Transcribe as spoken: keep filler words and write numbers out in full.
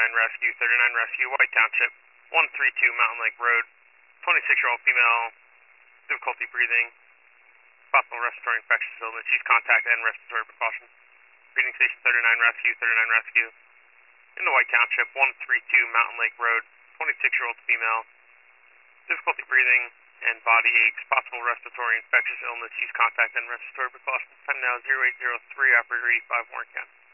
thirty-nine Rescue, thirty-nine Rescue, White Township, one three two Mountain Lake Road, twenty-six-year-old female, difficulty breathing, possible respiratory infectious illness. Use contact and respiratory precautions. Breathing Station thirty-nine Rescue, thirty-nine Rescue, in the White Township, one three two Mountain Lake Road, twenty-six-year-old female, difficulty breathing and body aches, possible respiratory infectious illness. Use contact and respiratory precautions. Time now zero eight zero three, operator eighty-five, Warren County.